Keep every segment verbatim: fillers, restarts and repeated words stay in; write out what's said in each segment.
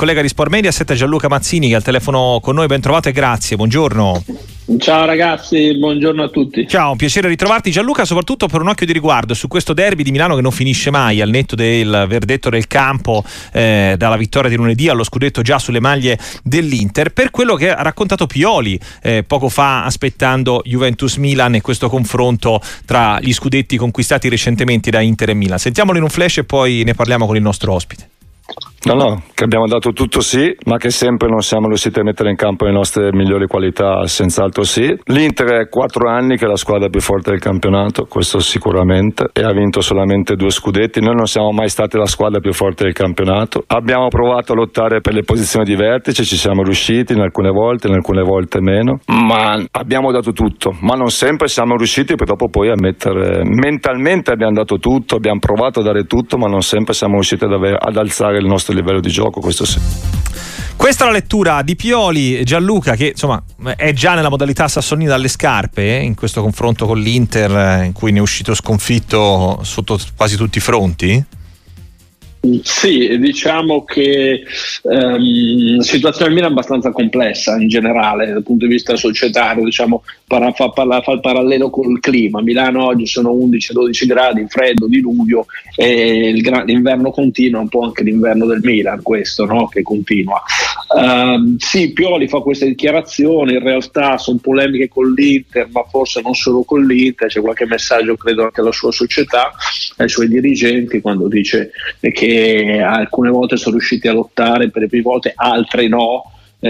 collega di Sport Mediaset Gianluca Mazzini, che è al telefono con noi. Ben trovato e grazie, buongiorno. Ciao ragazzi, buongiorno a tutti. Ciao, un piacere ritrovarti Gianluca, soprattutto per un occhio di riguardo su questo derby di Milano che non finisce mai, al netto del verdetto del campo, eh, dalla vittoria di lunedì allo scudetto già sulle maglie dell'Inter, per quello che ha raccontato Pioli eh, poco fa, aspettando Juventus-Milan e questo confronto tra gli scudetti conquistati recentemente da Inter e Milan. Sentiamolo in un flash e poi ne parliamo con il nostro ospite. No, no, che abbiamo dato tutto sì, ma che sempre non siamo riusciti a mettere in campo le nostre migliori qualità, senz'altro sì. L'Inter è quattro anni che è la squadra più forte del campionato, questo sicuramente, e ha vinto solamente due scudetti. Noi non siamo mai stati la squadra più forte del campionato. Abbiamo provato a lottare per le posizioni di vertice, ci siamo riusciti in alcune volte, in alcune volte meno, ma abbiamo dato tutto, ma non sempre siamo riusciti purtroppo poi a mettere, mentalmente abbiamo dato tutto, abbiamo provato a dare tutto, ma non sempre siamo riusciti ad, avere, ad alzare il nostro livello di gioco, questo sì. Questa è la lettura di Pioli, Gianluca, che insomma è già nella modalità Sassolini dalle scarpe, eh, in questo confronto con l'Inter, eh, in cui ne è uscito sconfitto sotto quasi tutti i fronti. Sì, diciamo che ehm, la situazione Milan è abbastanza complessa in generale dal punto di vista societario, diciamo, para, fa, fa, fa il parallelo con il clima. Milano oggi sono undici dodici gradi, freddo, diluvio, e il, l'inverno continua, un po' anche l'inverno del Milan, questo, no? Che continua. Uh, sì, Pioli fa queste dichiarazioni, in realtà sono polemiche con l'Inter, ma forse non solo con l'Inter, c'è qualche messaggio credo anche alla sua società, ai suoi dirigenti, quando dice che alcune volte sono riusciti a lottare, per le prime volte altre no.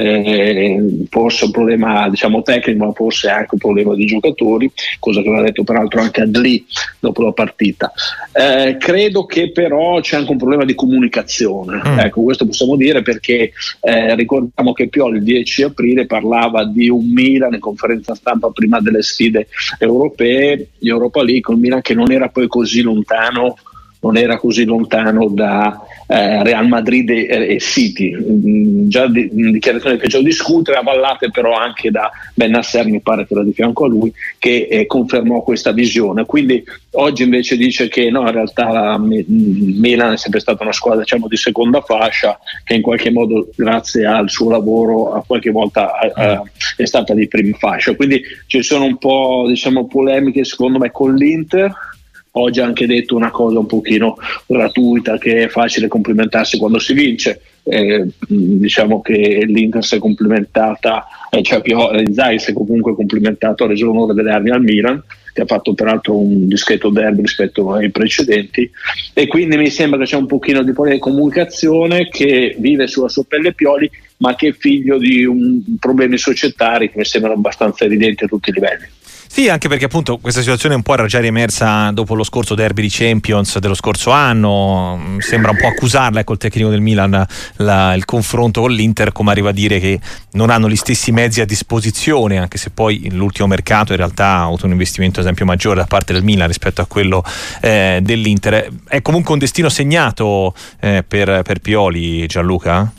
Eh, forse un problema diciamo tecnico, ma forse anche un problema di giocatori, cosa che aveva detto peraltro anche Adli dopo la partita. Eh, credo che però c'è anche un problema di comunicazione, mm. ecco, questo possiamo dire, perché eh, ricordiamo che Pioli il dieci aprile parlava di un Milan in conferenza stampa prima delle sfide europee, di Europa League, un Milan che non era poi così lontano non era così lontano da eh, Real Madrid e, e City, mm, già di, di dichiarazioni che già discutere, avallate però anche da Bennacer, mi pare che era di fianco a lui, che eh, confermò questa visione. Quindi oggi invece dice che no, in realtà la Milan è sempre stata una squadra, diciamo, di seconda fascia, che in qualche modo grazie al suo lavoro a qualche volta eh, è stata di prima fascia. Quindi ci sono un po', diciamo, polemiche secondo me con l'Inter. Oggi ha anche detto una cosa un pochino gratuita, che è facile complimentarsi quando si vince. Eh, diciamo che l'Inter si è complimentata, eh, cioè Inzaghi si è comunque complimentato, ha reso l'onore delle armi al Milan, che ha fatto peraltro un discreto derby rispetto ai precedenti, e quindi mi sembra che c'è un pochino di comunicazione, che vive sulla sua pelle Pioli, ma che è figlio di un, problemi societari che mi sembrano abbastanza evidenti a tutti i livelli. Sì, anche perché appunto questa situazione un po' era già riemersa dopo lo scorso derby di Champions dello scorso anno. Sembra un po' accusarla, ecco, il tecnico del Milan, la, il confronto con l'Inter, come arriva a dire che non hanno gli stessi mezzi a disposizione, anche se poi l'ultimo mercato in realtà ha avuto un investimento ad esempio maggiore da parte del Milan rispetto a quello eh, dell'Inter. È comunque un destino segnato eh, per, per Pioli, Gianluca?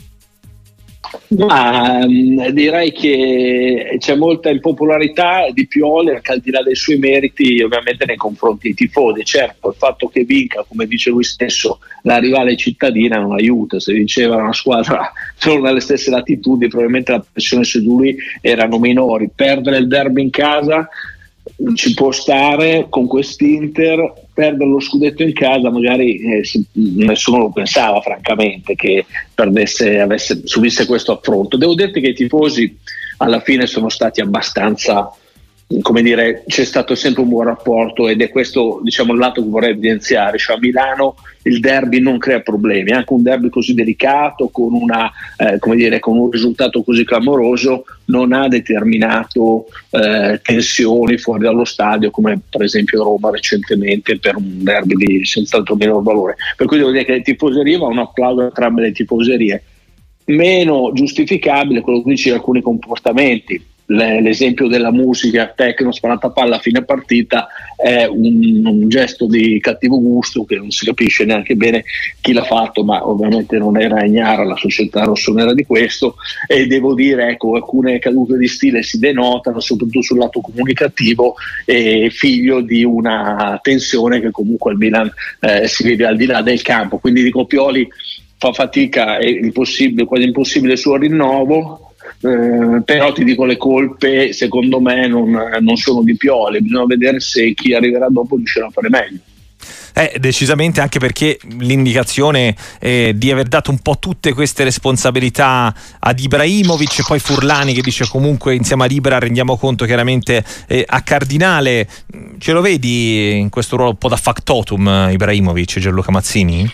Ma um, direi che c'è molta impopolarità di Pioli, anche al di là dei suoi meriti, ovviamente nei confronti dei tifosi. Certo, il fatto che vinca, come dice lui stesso, la rivale cittadina non aiuta. Se vinceva una squadra solo dalle stesse latitudini, probabilmente la pressione su di lui erano minori. Perdere il derby in casa ci può stare con quest'Inter, perdere lo scudetto in casa magari eh, si, nessuno lo pensava francamente che perdesse, avesse, subisse questo affronto. Devo dirti che i tifosi alla fine sono stati abbastanza, come dire, c'è stato sempre un buon rapporto, ed è questo, diciamo, il lato che vorrei evidenziare. Cioè a Milano il derby non crea problemi, anche un derby così delicato, con una eh, come dire, con un risultato così clamoroso, non ha determinato eh, tensioni fuori dallo stadio, come per esempio Roma recentemente per un derby di senz'altro minor valore. Per cui devo dire che le tifoserie, va un applauso a entrambe le tifoserie. Meno giustificabile quello che dice alcuni comportamenti. L'esempio della musica techno sparata palla a fine partita è un, un gesto di cattivo gusto, che non si capisce neanche bene chi l'ha fatto, ma ovviamente non era ignara la società rossonera di questo. E devo dire, ecco, alcune cadute di stile si denotano soprattutto sul lato comunicativo, e figlio di una tensione che comunque al Milan eh, si vive al di là del campo. Quindi dico, Pioli fa fatica, è impossibile, quasi impossibile il suo rinnovo, eh, però ti dico le colpe secondo me non, non sono di Pioli, bisogna vedere se chi arriverà dopo riuscirà a fare meglio. Eh, decisamente, anche perché l'indicazione eh, di aver dato un po' tutte queste responsabilità ad Ibrahimovic e poi Furlani che dice comunque insieme ad Ibra rendiamo conto chiaramente eh, a Cardinale, ce lo vedi in questo ruolo un po' da factotum Ibrahimovic, Gianluca Mazzini?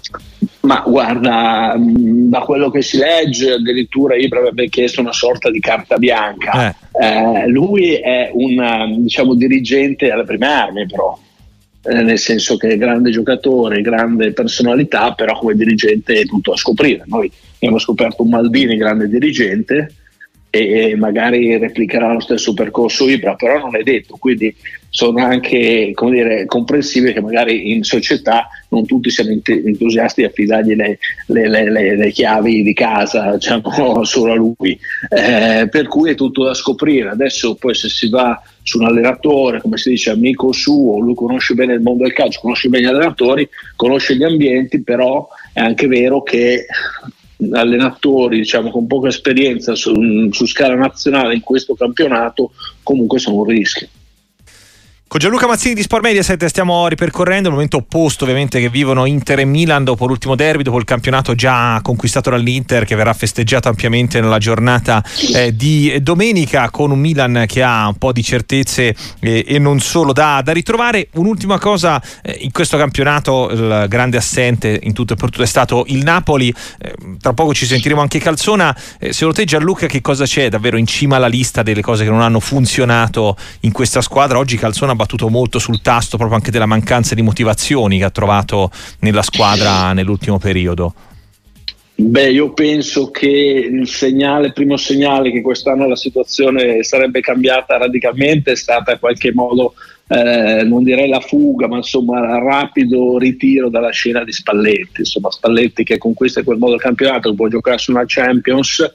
Ma guarda, da quello che si legge addirittura Ibra avrebbe chiesto una sorta di carta bianca. Eh. Eh, lui è un, diciamo, dirigente alle prime armi, però Eh, nel senso che è grande giocatore, grande personalità, però come dirigente è tutto a scoprire. Noi abbiamo scoperto un Maldini grande dirigente e, e magari replicherà lo stesso percorso Ibra, però non è detto, quindi sono anche, come dire, comprensibile che magari in società non tutti siano entusiasti di affidargli le, le, le, le, le chiavi di casa, diciamo, solo a lui, eh, per cui è tutto da scoprire. Adesso poi se si va su un allenatore, come si dice, amico suo, lui conosce bene il mondo del calcio, conosce bene gli allenatori, conosce gli ambienti, però è anche vero che allenatori, diciamo, con poca esperienza su, su scala nazionale in questo campionato comunque sono un rischio. Con Gianluca Mazzini di Sport Mediaset stiamo ripercorrendo il momento opposto ovviamente che vivono Inter e Milan dopo l'ultimo derby, dopo il campionato già conquistato dall'Inter che verrà festeggiato ampiamente nella giornata eh, di domenica, con un Milan che ha un po' di certezze eh, e non solo da, da ritrovare. Un'ultima cosa, eh, in questo campionato il grande assente in tutto e per tutto è stato il Napoli, eh, tra poco ci sentiremo anche Calzona. Eh, secondo te Gianluca che cosa c'è davvero in cima alla lista delle cose che non hanno funzionato in questa squadra? Oggi Calzona ha battuto molto sul tasto proprio anche della mancanza di motivazioni che ha trovato nella squadra nell'ultimo periodo. Beh, io penso che il segnale, il primo segnale che quest'anno la situazione sarebbe cambiata radicalmente è stata in qualche modo, eh, non direi la fuga, ma insomma il rapido ritiro dalla scena di Spalletti. Insomma, Spalletti che conquista in quel modo il campionato, che può giocare su una Champions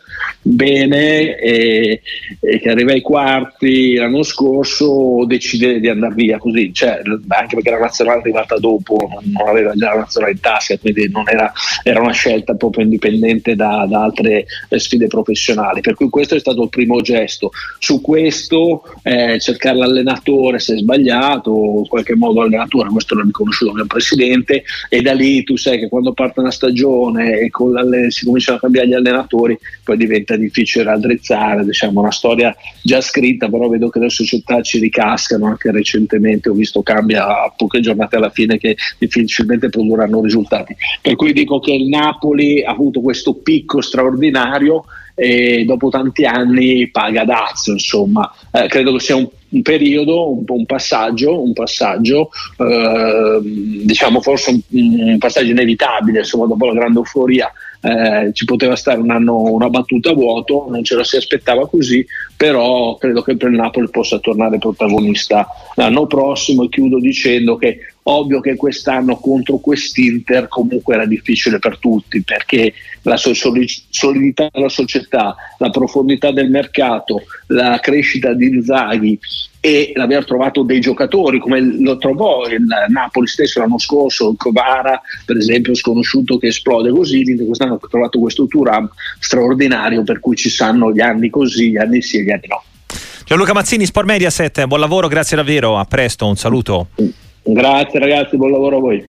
bene e, e che arriva ai quarti l'anno scorso decide di andare via così, cioè, anche perché la nazionale è arrivata dopo, non aveva già la nazionale in tasca, quindi non era, era una scelta proprio indipendente da, da altre sfide professionali, per cui questo è stato il primo gesto. Su questo eh, cercare l'allenatore se è sbagliato, in qualche modo l'allenatore, questo l'ha riconosciuto il presidente, e da lì tu sai che quando parte una stagione e con si cominciano a cambiare gli allenatori poi diventa difficile raddrizzare, diciamo una storia già scritta, però vedo che le società ci ricascano, anche recentemente ho visto cambia a poche giornate alla fine che difficilmente produrranno risultati, per cui dico che il Napoli ha avuto questo picco straordinario e dopo tanti anni paga dazio, insomma. Eh, credo che sia un, un periodo, un, un passaggio, un passaggio eh, diciamo forse un, un passaggio inevitabile, insomma, dopo la grande euforia. Eh, ci poteva stare un anno una battuta a vuoto, non ce la si aspettava così, però credo che per il Napoli possa tornare protagonista l'anno prossimo. E chiudo dicendo che ovvio che quest'anno contro quest'Inter comunque era difficile per tutti, perché la solidità della società, la profondità del mercato, la crescita di Inzaghi e l'aver trovato dei giocatori come lo trovò il Napoli stesso l'anno scorso, Kvara per esempio sconosciuto che esplode così, quest'anno ha trovato questo Thuram straordinario, per cui ci sanno gli anni così, gli anni sì e gli anni no. Gianluca Mazzini, Sport Mediaset, buon lavoro, grazie davvero, a presto, un saluto. Grazie ragazzi, buon lavoro a voi.